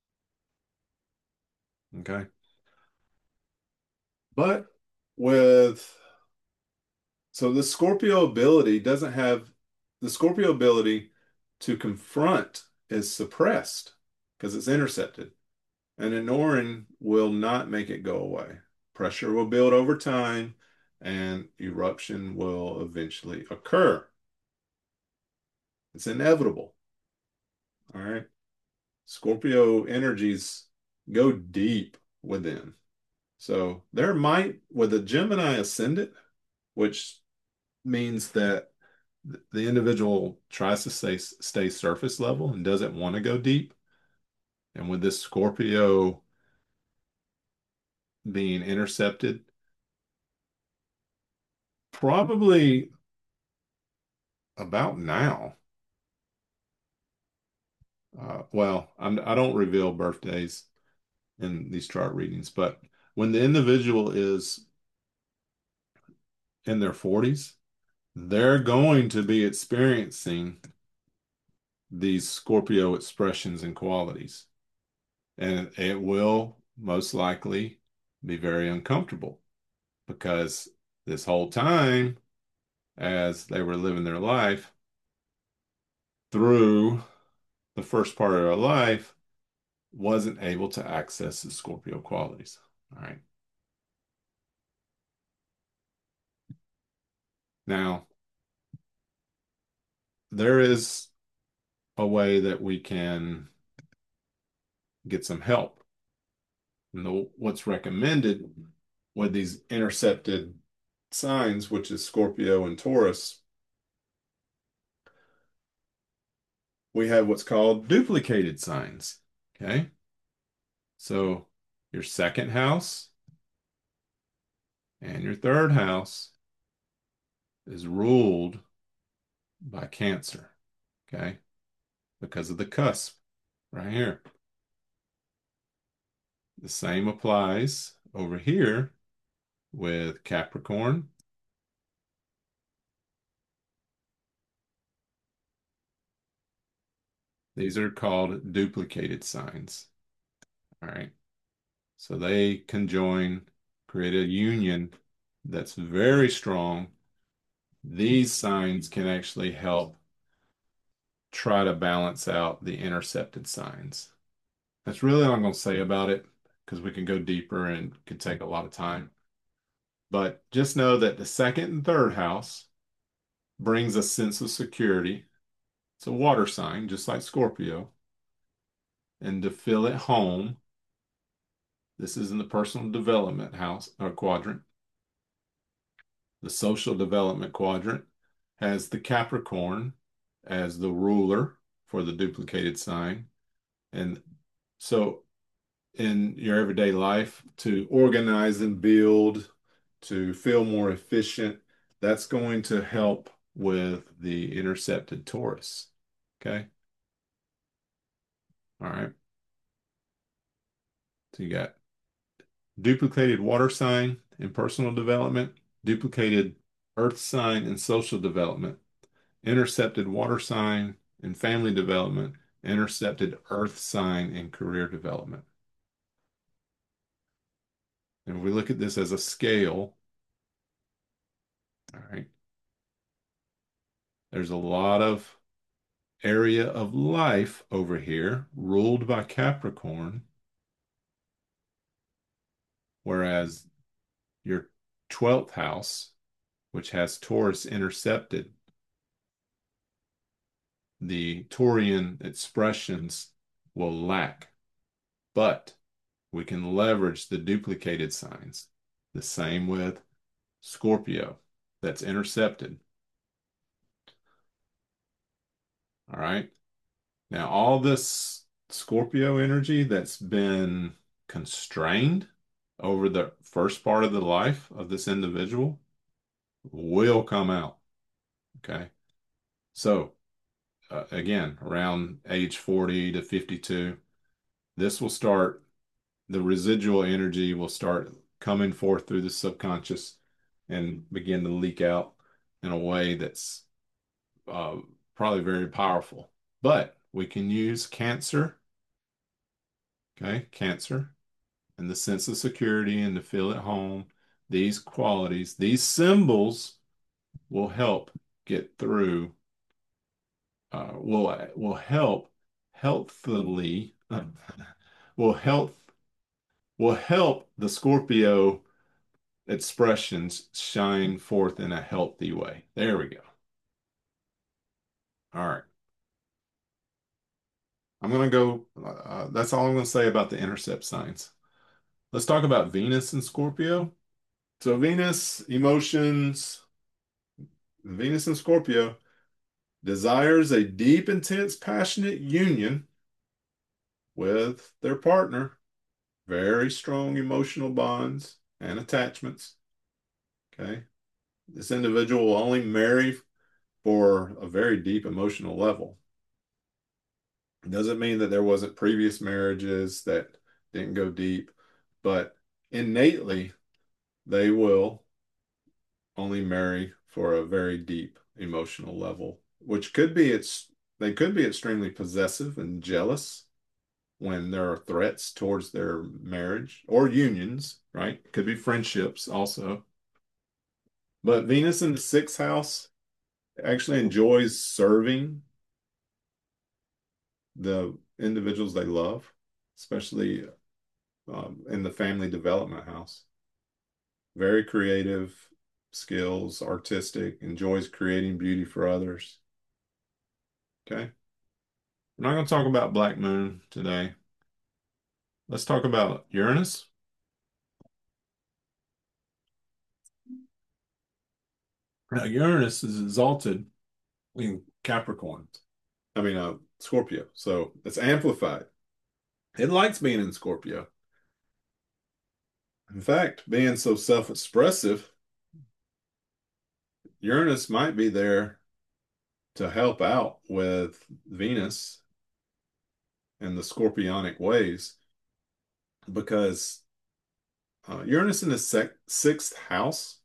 Okay. But with so the Scorpio ability to confront is suppressed because it's intercepted. And ignoring will not make it go away. Pressure will build over time and eruption will eventually occur. It's inevitable. All right. Scorpio energies go deep within. So there might, with a Gemini ascendant, which means that the individual tries to stay surface level and doesn't want to go deep. And with this Scorpio being intercepted, probably about now. Well, I don't reveal birthdays in these chart readings, but when the individual is in their 40s, they're going to be experiencing these Scorpio expressions and qualities. And it will most likely be very uncomfortable because this whole time, as they were living their life through the first part of their life, wasn't able to access the Scorpio qualities. All right. Now, there is a way that we can get some help. And what's recommended with these intercepted signs, which is Scorpio and Taurus, we have what's called duplicated signs. Okay. So your second house and your third house is ruled by Cancer. Okay. Because of the cusp right here. The same applies over here with Capricorn. These are called duplicated signs. All right. So they conjoin, create a union that's very strong. These signs can actually help try to balance out the intercepted signs. That's really all I'm going to say about it because we can go deeper and could take a lot of time. But just know that the second and third house brings a sense of security. It's a water sign, just like Scorpio. And to feel at home, this is in the personal development house or quadrant. The social development quadrant has the Capricorn as the ruler for the duplicated sign. And so in your everyday life, to organize and build, to feel more efficient, that's going to help with the intercepted Taurus. Okay. All right. So you got duplicated water sign in personal development, duplicated earth sign in social development, intercepted water sign in family development, intercepted earth sign in career development. And if we look at this as a scale, all right, there's a lot of area of life over here ruled by Capricorn, whereas your 12th house, which has Taurus intercepted, the Taurian expressions will lack, but we can leverage the duplicated signs. The same with Scorpio, that's intercepted. All right. Now, all this Scorpio energy that's been constrained over the first part of the life of this individual will come out. Okay. So, again, around age 40 to 52, this will start, the residual energy will start coming forth through the subconscious and begin to leak out in a way that's uh, probably very powerful. But we can use Cancer, okay, Cancer, and the sense of security and to feel at home. These qualities, these symbols will help get through, will help healthily, will help will help the Scorpio expressions shine forth in a healthy way. There we go. All right. I'm going to go. That's all I'm going to say about the intercept signs. Let's talk about Venus and Scorpio. So, Venus and Scorpio desires a deep, intense, passionate union with their partner, very strong emotional bonds and attachments. Okay. This individual will only marry for a very deep emotional level. It doesn't mean that there wasn't previous marriages that didn't go deep, but innately they will only marry for a very deep emotional level, which could be they could be extremely possessive and jealous when there are threats towards their marriage or unions, right? Could be friendships also. But Venus in the sixth house actually enjoys serving the individuals they love, especially in the family development house. Very creative skills, artistic, enjoys creating beauty for others. Okay. We're not going to talk about Black Moon today. Let's talk about Uranus. Now, Uranus is exalted in Capricorn. Scorpio. So it's amplified. It likes being in Scorpio. In fact, being so self-expressive, Uranus might be there to help out with Venus and the scorpionic ways because Uranus in the sixth house,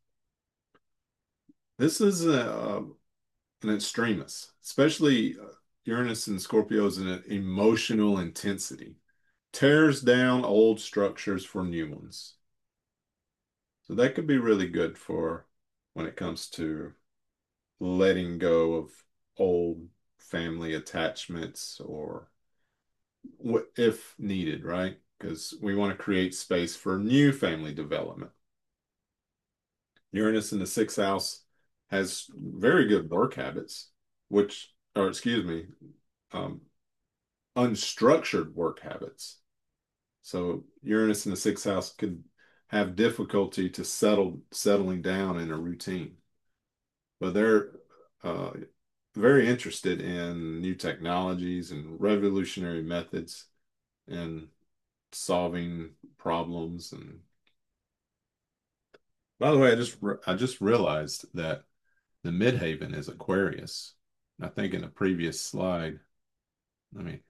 this is an extremist, especially Uranus in Scorpio is an emotional intensity, tears down old structures for new ones. So that could be really good for when it comes to letting go of old family attachments or if needed, right? Because we want to create space for new family development. Uranus in the sixth house has very good work habits, or excuse me, um, unstructured work habits. So Uranus in the sixth house could have difficulty to settling down in a routine, but they're uh, very interested in new technologies and revolutionary methods and solving problems. And by the way, I just realized that the midhaven is Aquarius. I think in a previous slide, let me,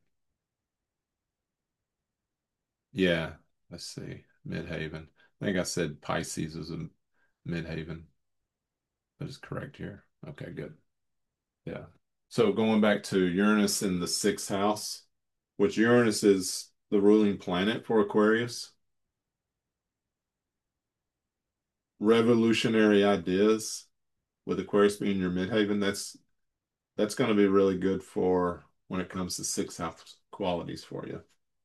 yeah, let's see, midhaven. I think I said Pisces was a midhaven. That is correct here. Okay, good. Yeah. So going back to Uranus in the sixth house, which Uranus is the ruling planet for Aquarius, revolutionary ideas with Aquarius being your midhaven, that's going to be really good for when it comes to sixth house qualities for you.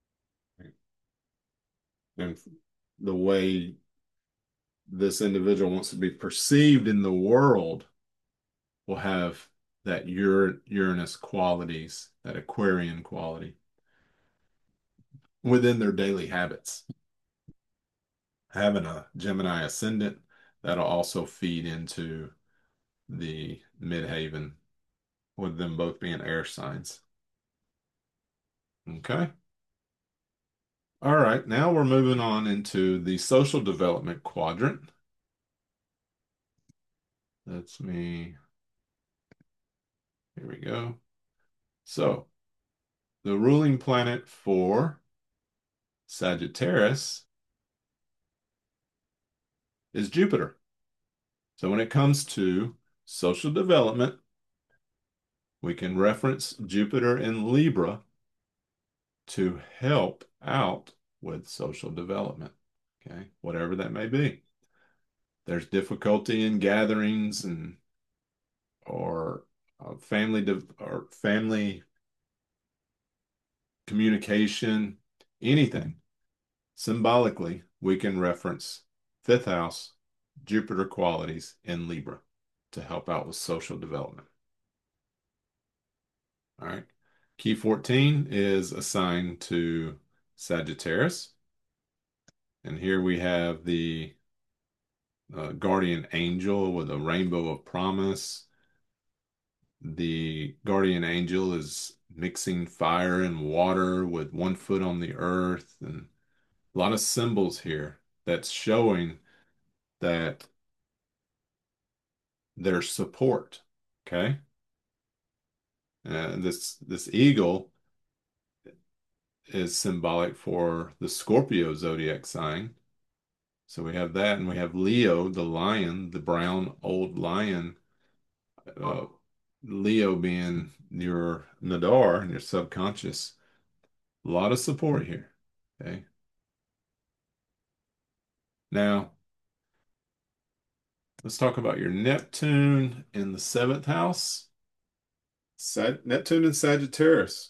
And the way this individual wants to be perceived in the world will have that Uranus qualities, that Aquarian quality within their daily habits. Having a Gemini ascendant, that'll also feed into the midhaven with them both being air signs. Okay. All right. Now we're moving on into the social development quadrant. That's me. Here we go. So the ruling planet for Sagittarius is Jupiter. So when it comes to social development, we can reference Jupiter in Libra to help out with social development. Okay, whatever that may be. There's difficulty in gatherings and or or family communication, anything. Symbolically, we can reference fifth house Jupiter qualities in Libra to help out with social development. All right. Key 14 is assigned to Sagittarius. And here we have the guardian angel with a rainbow of promise. The guardian angel is mixing fire and water with one foot on the earth, and a lot of symbols here that's showing that there's support. Okay. This eagle is symbolic for the Scorpio zodiac sign. So we have that, and we have Leo, the lion, the brown old lion. Uh, Leo being your Nadar and your subconscious. A lot of support here. Okay. Now, let's talk about your Neptune in the seventh house. Neptune in Sagittarius.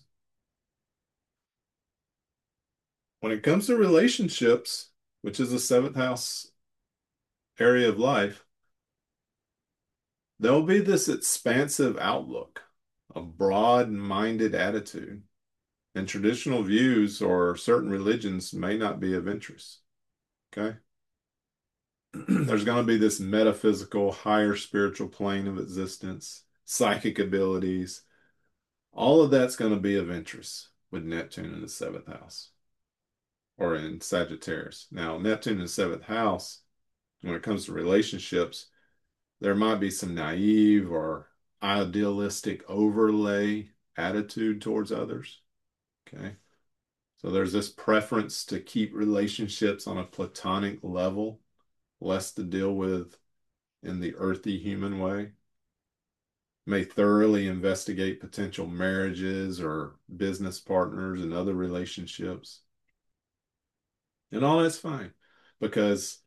When it comes to relationships, which is the seventh house area of life, there'll be this expansive outlook, a broad-minded attitude, and traditional views or certain religions may not be of interest. Okay. There's going to be this metaphysical, higher spiritual plane of existence, psychic abilities. All of that's going to be of interest with Neptune in the seventh house or in Sagittarius. Now, Neptune in the seventh house, when it comes to relationships, there might be some naive or idealistic overlay attitude towards others. Okay. So there's this preference to keep relationships on a platonic level, less to deal with in the earthy human way. May thoroughly investigate potential marriages or business partners and other relationships. And all that's fine because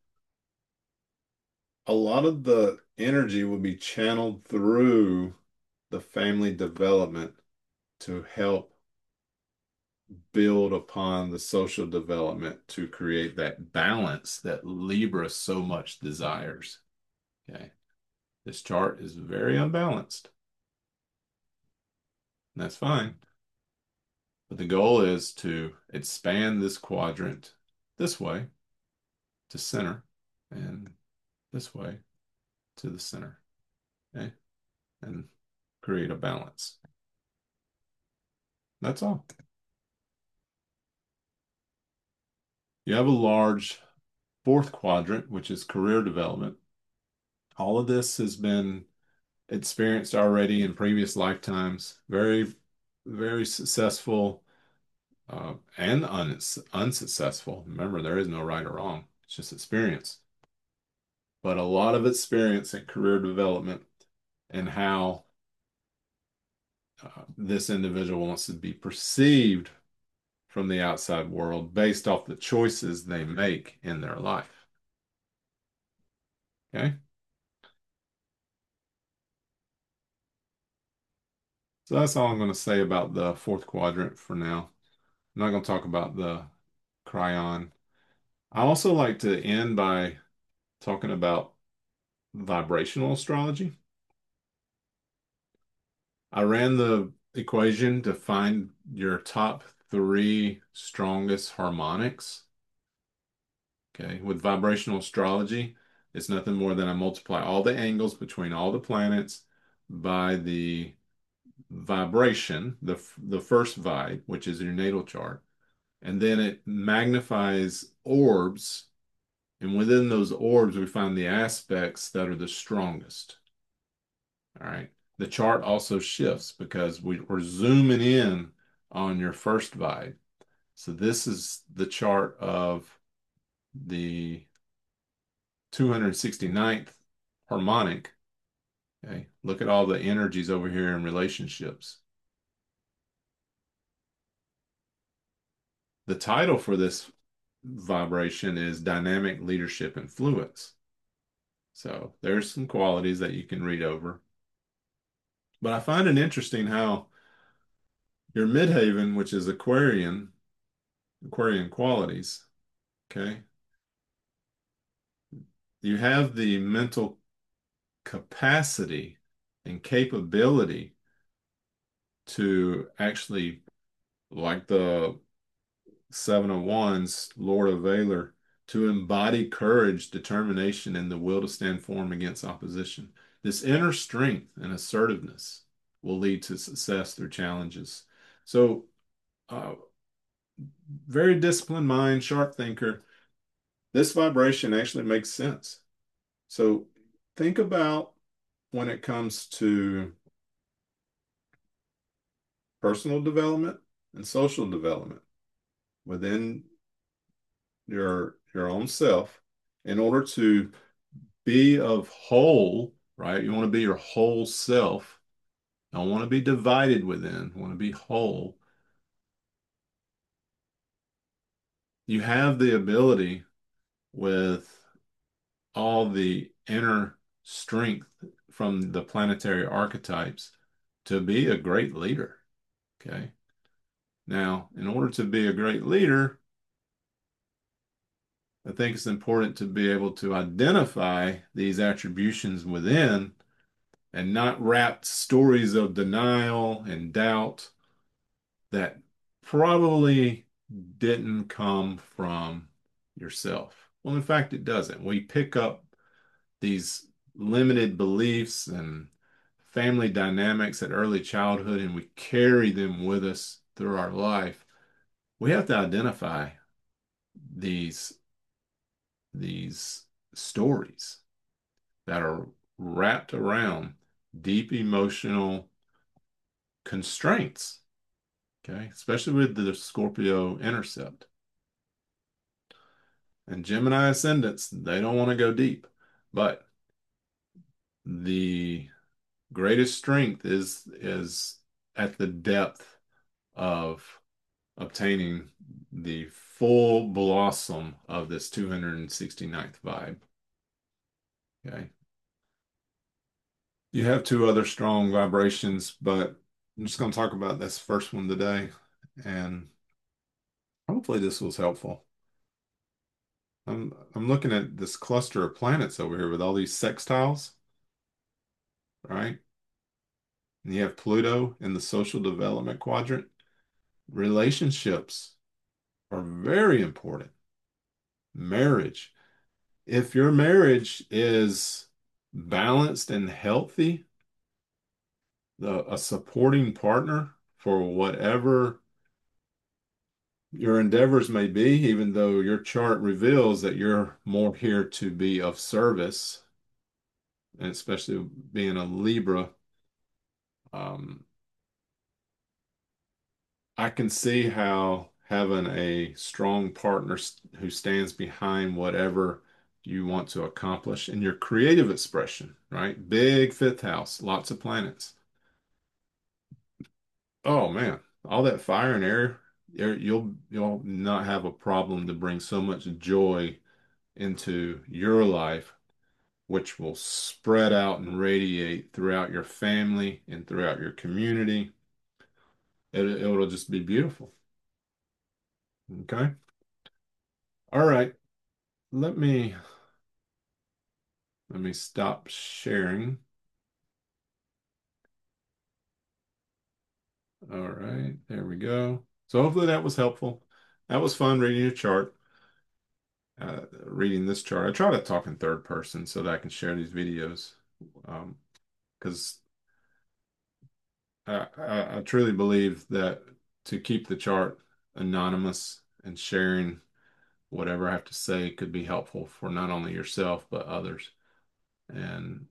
a lot of the energy will be channeled through the family development to help build upon the social development to create that balance that Libra so much desires. Okay. This chart is very unbalanced. And that's fine. But the goal is to expand this quadrant this way to center and this way to the center. Okay. And create a balance. That's all. You have a large fourth quadrant, which is career development. All of this has been experienced already in previous lifetimes. Very, very successful and unsuccessful. Remember, there is no right or wrong. It's just experience. But a lot of experience in career development and how this individual wants to be perceived from the outside world based off the choices they make in their life. Okay? So that's all I'm going to say about the fourth quadrant for now. I'm not going to talk about the cryon. I also like to end by talking about vibrational astrology. I ran the equation to find your top three strongest harmonics. Okay, with vibrational astrology, it's nothing more than I multiply all the angles between all the planets by the vibration, the first vibe, which is your natal chart, and then it magnifies orbs, and within those orbs we find the aspects that are the strongest. All right. The chart also shifts because we're zooming in on your first vibe. So this is the chart of the 269th harmonic. Okay. Look at all the energies over here in relationships. The title for this vibration is Dynamic Leadership Influence. So there's some qualities that you can read over. But I find it interesting how your midhaven, which is Aquarian qualities, okay, you have the mental capacity and capability to actually, like the Seven of Wands, Lord of Valor, to embody courage, determination, and the will to stand firm against opposition. This inner strength and assertiveness will lead to success through challenges. So, uh, very disciplined mind, sharp thinker. This vibration actually makes sense. So, think about when it comes to personal development and social development within your own self in order to be of whole, right? You want to be your whole self. Don't want to be divided within, want to be whole. You have the ability with all the inner strength from the planetary archetypes to be a great leader. Okay. Now, in order to be a great leader, I think it's important to be able to identify these attributions within and not wrap stories of denial and doubt that probably didn't come from yourself. Well, in fact, it doesn't. We pick up these limited beliefs and family dynamics at early childhood and we carry them with us through our life. We have to identify these these stories that are wrapped around deep emotional constraints, okay, especially with the Scorpio intercept. And Gemini ascendants, they don't want to go deep, but the greatest strength is at the depth of obtaining the full blossom of this 269th vibe. Okay. You have two other strong vibrations, but I'm just going to talk about this first one today, and hopefully this was helpful. I'm looking at this cluster of planets over here with all these sextiles, right? And you have Pluto in the social development quadrant. Relationships are very important. Marriage. if your marriage is balanced and healthy, a supporting partner for whatever your endeavors may be, even though your chart reveals that you're more here to be of service, and especially being a Libra, um, I can see how having a strong partner who stands behind whatever you want to accomplish in your creative expression, right? Big fifth house, lots of planets. Oh man, all that fire and air, you'll not have a problem to bring so much joy into your life, which will spread out and radiate throughout your family and throughout your community. It'll just be beautiful. Okay. All right. Let me let me stop sharing. All right. There we go. So hopefully that was helpful. That was fun reading your chart. Reading this chart. I try to talk in third person so that I can share these videos. Because I truly believe that to keep the chart anonymous and sharing whatever I have to say could be helpful for not only yourself but others. And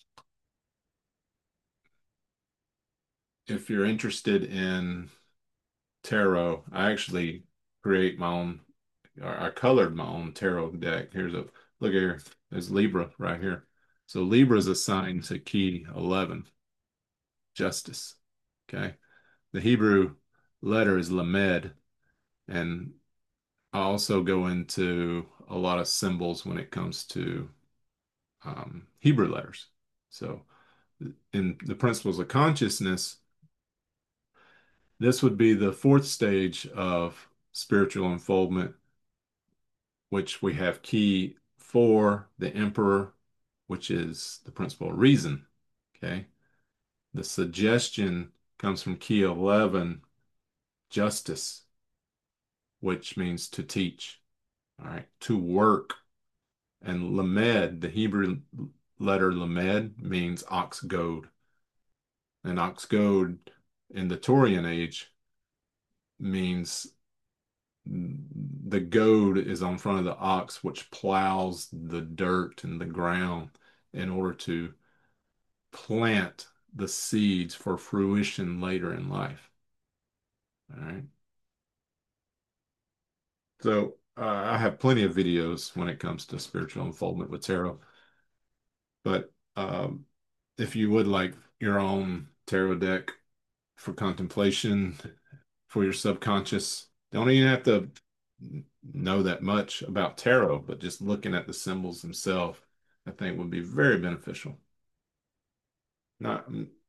if you're interested in tarot, I actually create my own, or I colored my own tarot deck. Here's a look here. There's Libra right here. So Libra is assigned to key 11, justice. Okay. The Hebrew letter is Lamed, and I also go into a lot of symbols when it comes to Hebrew letters. So, in the principles of consciousness, this would be the fourth stage of spiritual unfoldment, which we have key 4, the Emperor, which is the principle of reason. Okay. The suggestion comes from key 11, justice, which means to teach. All right. To work. And Lamed, the Hebrew letter Lamed, means ox goad. And ox goad in the Taurian age means the goad is on front of the ox, which plows the dirt and the ground in order to plant the seeds for fruition later in life. All right. So I have plenty of videos when it comes to spiritual unfoldment with tarot. But if you would like your own tarot deck for contemplation for your subconscious, don't even have to know that much about tarot, but just looking at the symbols themselves, I think would be very beneficial. Not,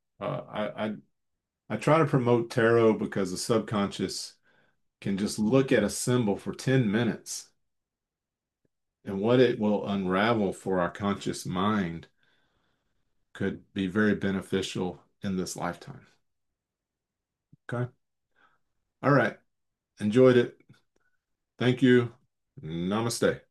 I try to promote tarot because the subconscious can just look at a symbol for 10 minutes and what it will unravel for our conscious mind could be very beneficial in this lifetime. Okay. All right. Enjoyed it. Thank you. Namaste.